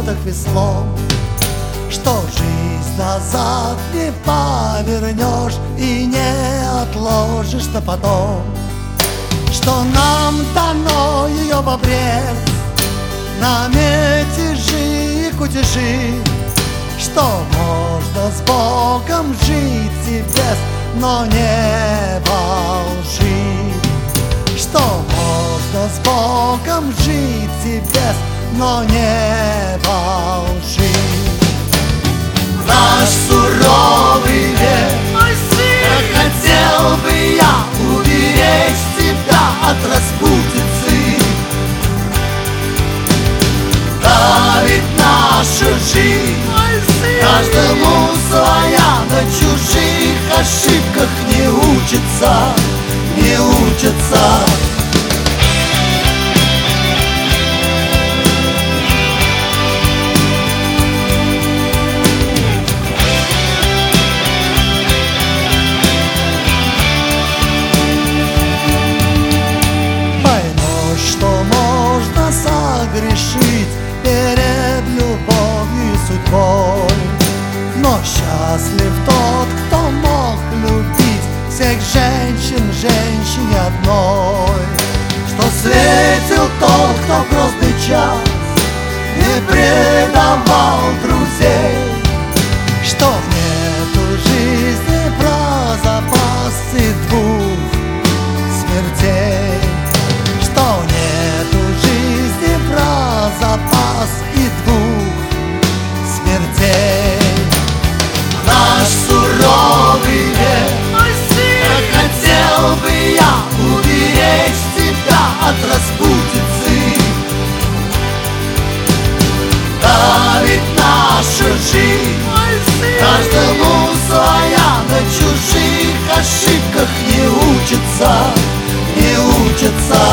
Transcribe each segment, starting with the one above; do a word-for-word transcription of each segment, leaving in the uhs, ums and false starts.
отдых веслом, что жизнь назад не повернешь и не отложишь на потом, что нам дано ее в обрез, намети жи и кутежи, что можно с Богом жить и без, но не во лжи, что можно с Богом жить и без, но не во лжи. Наш суровый век, хотел бы я уберечь тебя от распутицы. Да ведь наша жизнь, каждому своя, на чужих ошибках не учится, не учится. Грешить перед любовью и судьбой, но счастлив тот, кто мог любить всех женщин, женщине одной, что светил тот, кто в грозный час не предавал друзей, что нету жизни про запасы двух смертей, что нету жизни про запас и двух смертей. Наш суровый век, хотел бы я уберечь тебя от распутицы. Да ведь наша жизнь, каждому своя, на чужих ошибках не учится, не учится.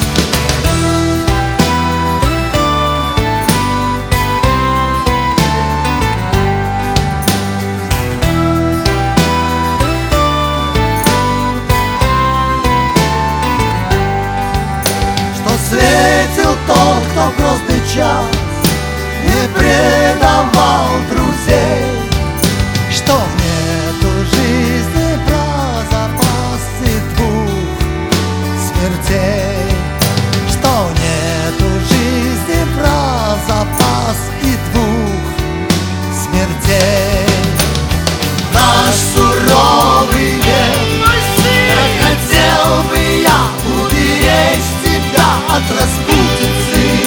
Светил тот, кто в грозный час не предавал друзей, что нету жизни про запасы двух смертей, что нету жизни про запас и двух смертей. Наш суровый век, хотел бы я уберечь от распутицы.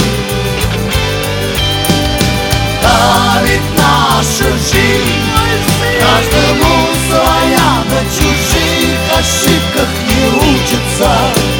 Да ведь наша жизнь, каждому своя, на чужих ошибках не учится.